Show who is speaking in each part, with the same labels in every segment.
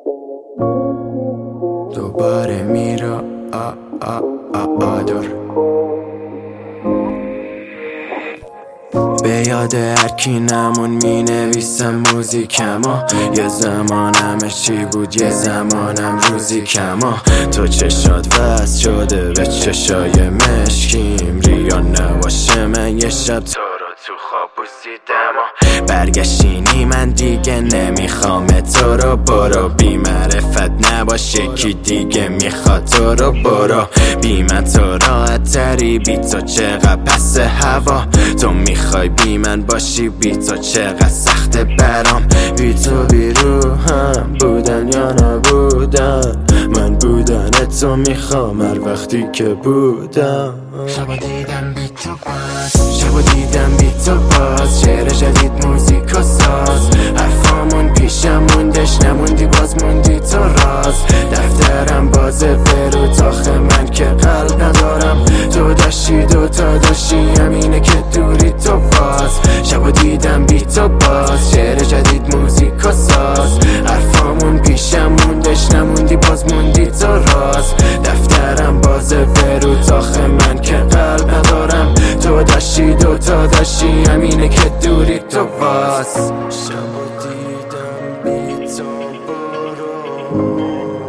Speaker 1: دوباره میرا آدر به یاد هرکی نمون می نویسم موزیکما. یه زمانم چی بود، یه زمانم روزی کما. تو چشات وصل شده به چشای مشکیم، ریا نباشه من یه شب تو رو تو خواب بوسیدم و برگشتینی من دیگه نمیخوام تو رو. برو بی معرفت نباشه کی دیگه میخواد تو رو. برو بی من تو راحت تری، بی تو چقدر پس هوا. تو میخوای بی من باشی، بی تو چقدر سخته برام. بی تو بی روحم بودن یا نبودن، من بودن تو میخوام هر وقتی که بودم. شبا دیدم بی تو باز، شبا دیدم بی تو باز. شعر جدید موزیک و ساز، حرفامون پیشم موندش نموندی باز موندی تو راز. دفترم بازه برو تاخه من که قلب ندارم. تو داشتی دوتا داشتی همینه که دوری تو باز. شبا دیدم بی تو باز، شعر جدید موزیک و ساز. حرفامون پیشم موندش نموندی باز موندی تو راز. دفترم بازه برو تاخه من که قلب ندارم. تو داشتی دوتا داشتی همینه که دوری تو باز. شبا دیدم بی تو برو،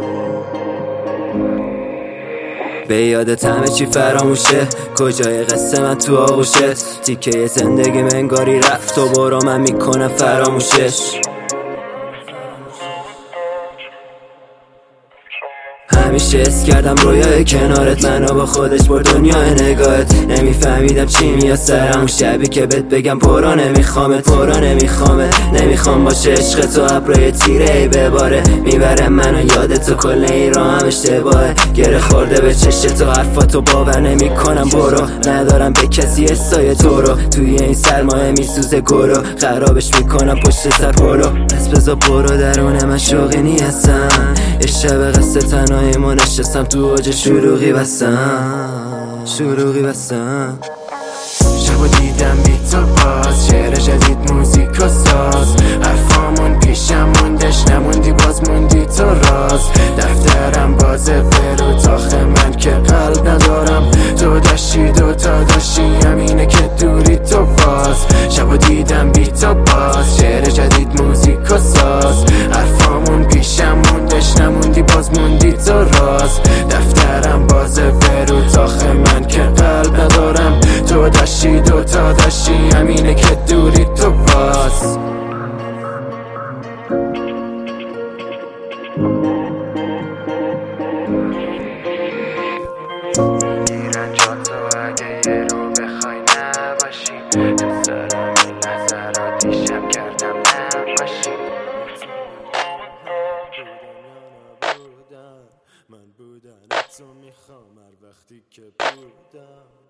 Speaker 2: به یادت همه چی فراموشه، کجای قصه من تو آغوشت. تیکه زندگی منگاری رفت تو برو من میکنم فراموشش. همیشه حس کردم رویای کنارت منو با خودش بر دنیای نگاهت. نمیفهمیدم چی میاد سرم اون شبی که بهت بگم پرا نمیخوامت پرا نمیخوامت. نمیخوام باشه عشق تو ابروی تیره ای بباره، میبره منو یادتو کل این راه هم اشتباهه. گره خورده به چشم تو حرفاتو باور نمیکنم. برو ندارم به کسی حسای تو رو، توی این سرمایه میسوزه گرو. خرابش میکنم پشت سر پولو. پس بذار برو درون من شوقی نیستم. یه شب قصه تنهایی ما نشستم تو اوج شروقی بستم شروقی بستم.
Speaker 1: شبا دیدم بی تو باز، شعر جدید موزیک و ساز. حرفامون پیشم موندش نموندی باز موندی تو راز. دفترم بازه برو تاخه من که قلب ندارم. تو داشتی دوتا داشتی همینه که دوری تو باز. شبا دیدم بی تو باز، شعر جدید موزیک و ساز. حرفامون پیشم موندش نموندی باز موندی تو راز. دفترم بازه برو تاخه من که قلب ندارم. تو داشتی دوتا داشتی همینه که دوری تو باز. میرن جا تو اگه یه رو بخوای نباشی. دوست دارم این لحظه را دیشب کردم نباشی. من بودن تو میخوام هر وقتی که بودم.